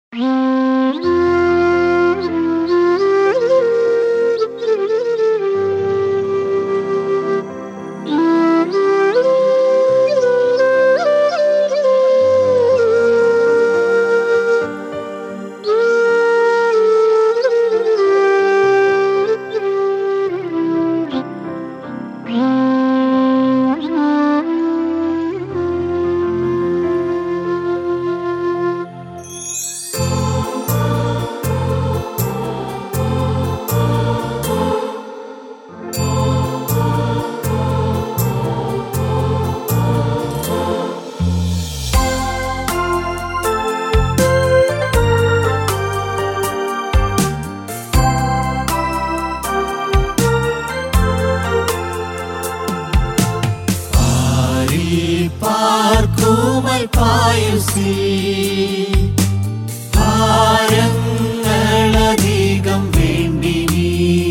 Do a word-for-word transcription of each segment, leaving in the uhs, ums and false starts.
ഭാരങ്ങളധികം വേണ്ടിനി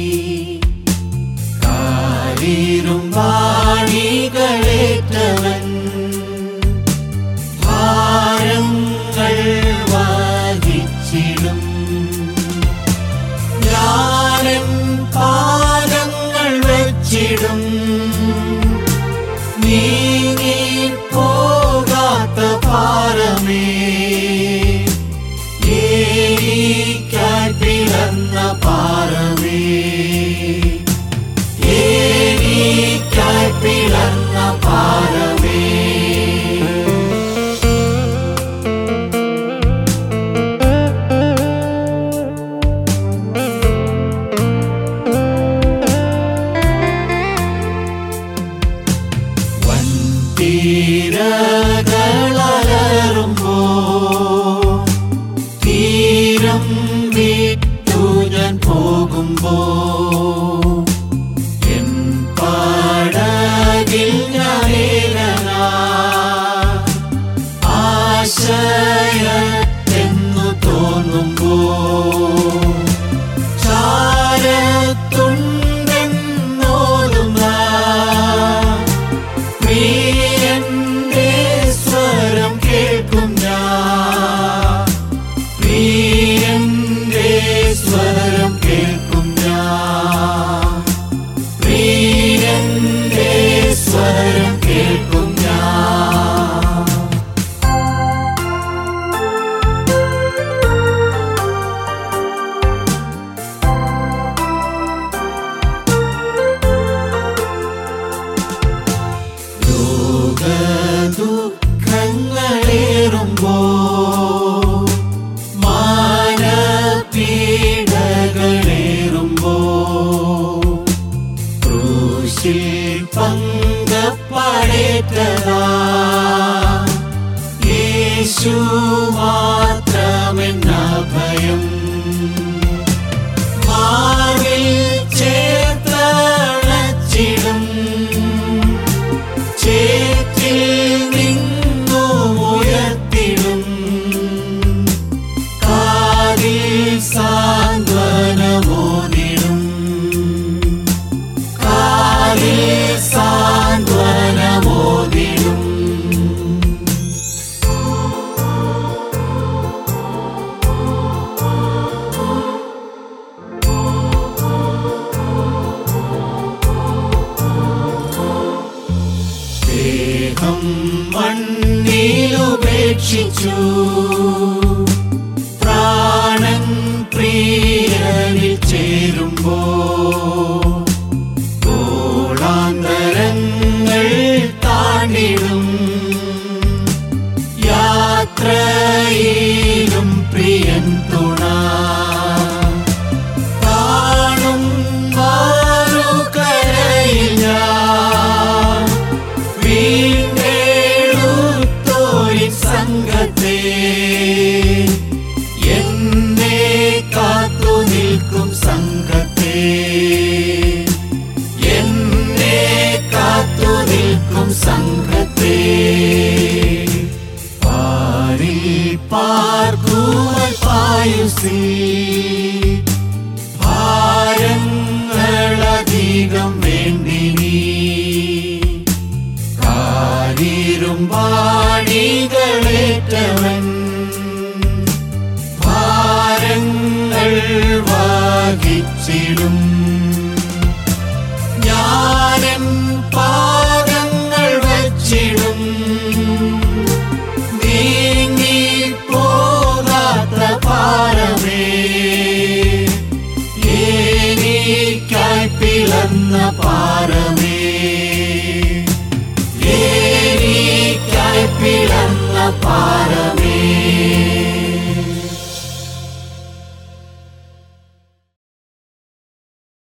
കാരീരും വാണികളേറ്റവൻ ഭാരങ്ങൾ വഹിച്ചിടും. ഞാനെൻ പാദങ്ങൾ വെച്ചിടും നീങ്ങി പോകാത്ത ഭാരമേ ഏനിക്കായി പിളർന്ന ഭാരമേ ഏനിക്കായി പിളർന്ന ഭാരമേ. തീരകളലറുമ്പോ തീരം വിട്ടു ഞാൻ പോകുമ്പോ എൻ പടകിൽ ഞാനേകനാ ആശയത്തെന്നു തോന്നുമ്പോ ചാരത്തുണ്ടെന്നോതുന്ന പ്രിയന്റെ സ്വരം കേൾക്കും ഞാൻ പ്രിയന്റെ സ്വരം കേൾക്കും ഞാൻ പ്രിയന്റെ സ്വരം കേൾക്കും ഞാൻ. ദുഃഖങ്ങളേറുമ്പോ മാനപീഡകളേറുമ്പോ ക്രൂശിൽ പങ്കപ്പടേറ്റതാ യേശു മാത്രമെന്ന ഭയം മാറിൽ ചേർത്തണച്ചിടും ചേറ്റിൽ നിന്നു ഉയർത്തിടും കാതിൽ സാന്ത്വനമോദിടും കാതിൽ സാന്ത്വനമോദിടും. ദേഹം മണ്ണിലുപേക്ഷിച്ചു പ്രാണൻ പ്രിയനിൽ ചേരുമ്പോ ഗോളാന്തരങ്ങൾ താണ്ടിടും യാത്രയിലും പ്രിയൻ തുണ കാണും മാറുകരയിൽ ഞാൻ വീണ്ടെടുത്തോരിൻ സംഘത്തെ എന്നെ കാത്തു നിൽക്കും സംഘത്തെ എന്നെ കാത്തു നിൽക്കും സംഘത്തെ. പാരിൽ പാർക്കുവാൻ പായുസി ഭാരങ്ങളധികം വേണ്ടിനി കാരീരും വാണികളേറ്റവൻ വഹിച്ചിടും. ഞാനെൻ പാദങ്ങൾ വച്ചിടും നീങ്ങി പോകാത്ത പാറമേ, എനിക്കായി പിളർന്ന പാറ